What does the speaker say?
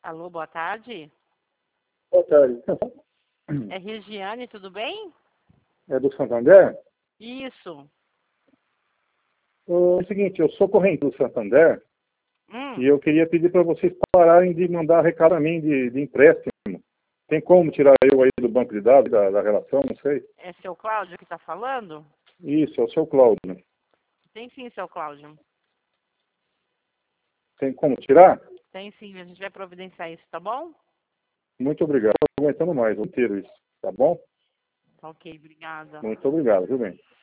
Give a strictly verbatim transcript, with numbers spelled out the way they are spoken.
Alô, boa tarde. Boa tarde. É Regiane, tudo bem? É do Santander? Isso. É o seguinte, eu sou corrente do Santander Hum. e eu queria pedir para vocês pararem de mandar recado a mim de, de empréstimo. Tem como tirar eu aí do banco de dados, da, da relação, não sei? É seu Cláudio que está falando? Isso, é o seu Cláudio. Tem sim, seu Cláudio. Tem como tirar? Tem sim, a gente vai providenciar isso, tá bom? Muito obrigado. Estou aguentando mais, inteiro isso, tá bom? Tá ok, obrigada. Muito obrigado, viu bem?